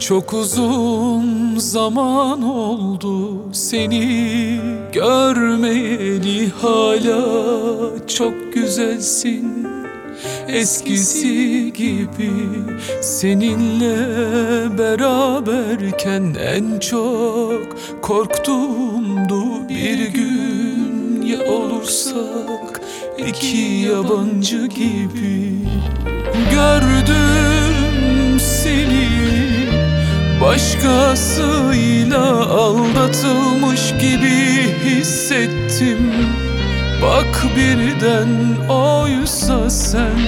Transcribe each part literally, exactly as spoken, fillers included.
Çok uzun zaman oldu seni görmeyeli, hala çok güzelsin eskisi gibi. Seninle beraberken en çok korktuğumdu bir gün ya olursak iki yabancı gibi. Gördüm seni başkasıyla aldatılmış gibi hissettim. Bak birden oysa sen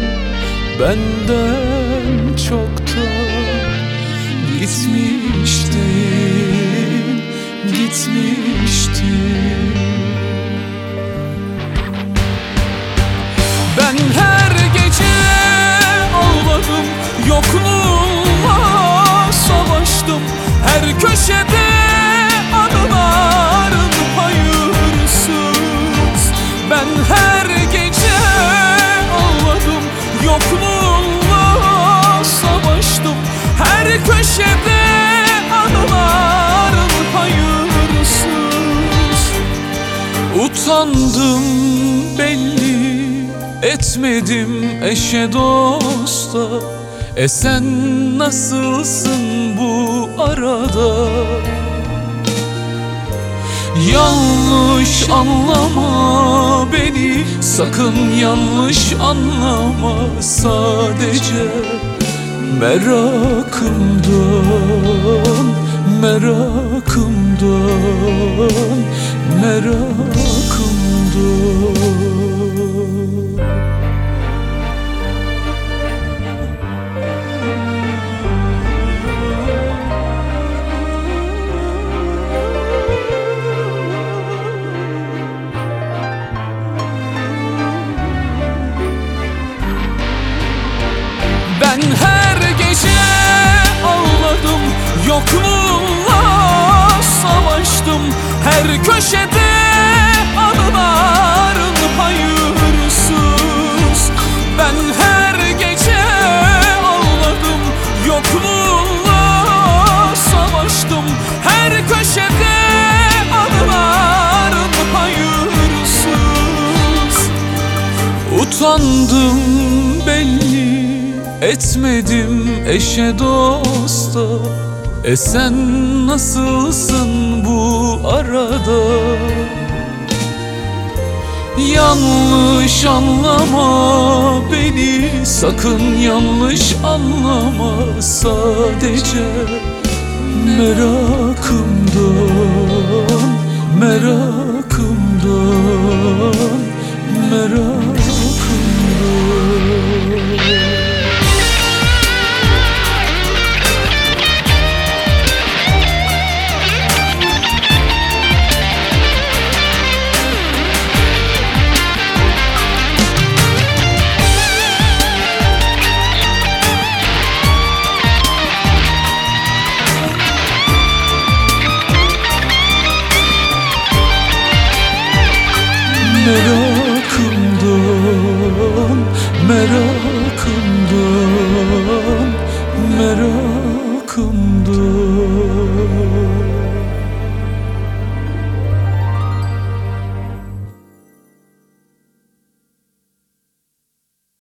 benden çoktan gitmiştin, gitmiştin. Ben her gece ağladım, yokluğunla savaştım. Her köşede anıların hayırsız. Ben her gece ağladım, yokluğunla savaştım. Her köşede anıların hayırsız. Utandım belli etmedim eşe dosta. E sen nasılsın bu arada? Yanlış anlama beni, sakın yanlış anlama. Sadece merakımdan, merakımdan, merakımdan. Ben her gece ağladım, yokluğunla savaştım. Her köşede anıların hayırsız. Ben her gece ağladım, yokluğunla savaştım. Her köşede anıların hayırsız. Utandım belli etmedim eşe dosta. E sen nasılsın bu arada? Yanlış anlama beni, sakın yanlış anlama. Sadece merakımdan, merakımdan.